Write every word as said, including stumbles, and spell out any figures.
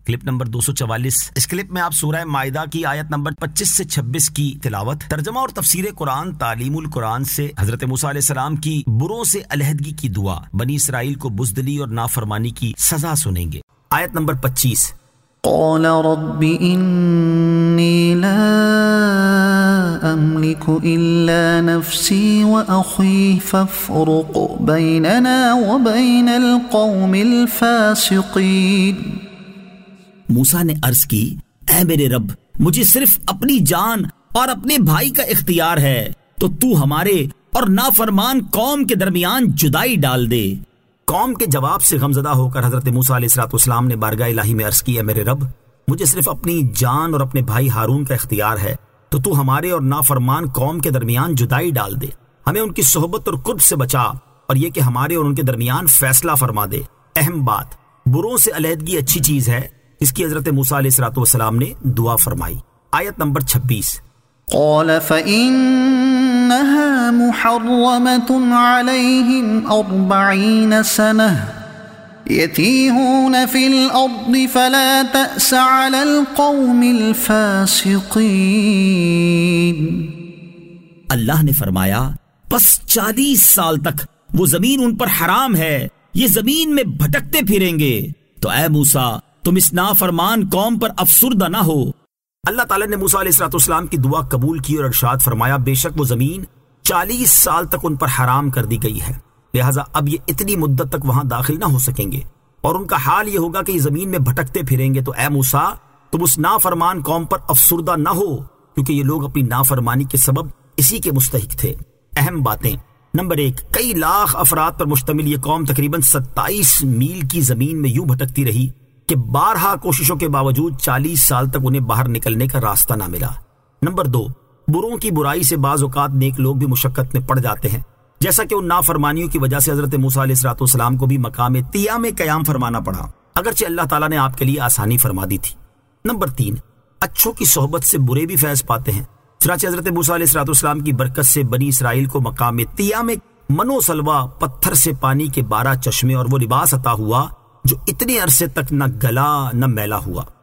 Clip number دو سو چوالیس. اس clip میں آپ سورہ مائدہ کی آیت نمبر پچیس سے چھبیس کی تلاوت، ترجمہ اور تفسیر قرآن تعلیم القرآن سے حضرت موسیٰ علیہ السلام کی بروں سے علیحدگی کی دعا، بنی اسرائیل کو بزدلی اور نافرمانی کی سزا سنیں گے. آیت نمبر پچیس. قال رب انی لا املک الا نفسی واخی فافرق بیننا وبین القوم الفاسقین. موسیٰ نے عرض کی، اے میرے رب، مجھے صرف اپنی جان اور اپنے بھائی کا اختیار ہے، تو تو ہمارے اور نافرمان قوم کے درمیان جدائی ڈال دے. قوم کے جواب سے غمزدہ ہو کر حضرت موسیٰ علیہ السلام نے بارگاہ الہی میں عرض کی، اے میرے رب، مجھے صرف اپنی جان اور اپنے بھائی ہارون کا اختیار ہے، تو تو ہمارے اور نافرمان قوم کے درمیان جدائی ڈال دے. ہمیں ان کی صحبت اور قرب سے بچا، اور یہ کہ ہمارے اور ان کے درمیان فیصلہ فرما دے. اہم بات، بروں سے علیحدگی اچھی چیز ہے، اس کی حضرت موسیٰ علیہ السلام نے دعا فرمائی. آیت نمبر چھبیس. قال فإنها محرمة عليهم أربعين سنة يتيهون في الأرض فلا تأس على القوم الفاسقين. اللہ نے فرمایا، پس چالیس سال تک وہ زمین ان پر حرام ہے، یہ زمین میں بھٹکتے پھریں گے. تو اے موسیٰ، تم اس نافرمان قوم پر افسردہ نہ ہو. اللہ تعالیٰ نے موسیٰ علیہ السلام کی دعا قبول کی اور ارشاد فرمایا، بے شک وہ زمین چالیس سال تک ان پر حرام کر دی گئی ہے، لہٰذا اب یہ اتنی مدت تک وہاں داخل نہ ہو سکیں گے، اور ان کا حال یہ ہوگا کہ یہ زمین میں بھٹکتے پھریں گے. تو اے موسیٰ، تم اس نافرمان قوم پر افسردہ نہ ہو، کیونکہ یہ لوگ اپنی نافرمانی کے سبب اسی کے مستحق تھے. اہم باتیں. نمبر ایک، کئی لاکھ افراد پر مشتمل یہ قوم تقریباً ستائیس میل کی زمین میں یوں بھٹکتی رہی کہ بارہا کوششوں کے باوجود چالیس سال تک انہیں باہر نکلنے کا راستہ نہ ملا. نمبر دو، بروں کی برائی سے بعض اوقات نیک لوگ بھی مشقت میں پڑ جاتے ہیں، جیسا کہ ان نافرمانیوں کی وجہ سے حضرت موسیٰ علیہ السلام کو بھی مقام طیہ میں قیام فرمانا پڑا، اگرچہ اللہ تعالیٰ نے آپ کے لیے آسانی فرما دی تھی. نمبر تین، اچھوں کی صحبت سے برے بھی فیض پاتے ہیں، چنانچہ حضرت موسیٰ علیہ السلام کی برکت سے بنی اسرائیل کو مقام طیہ میں منو سلوا، پتھر سے پانی کے بارہ چشمے اور وہ لباس عطا ہوا جو اتنے عرصے تک نہ گلا نہ میلا ہوا.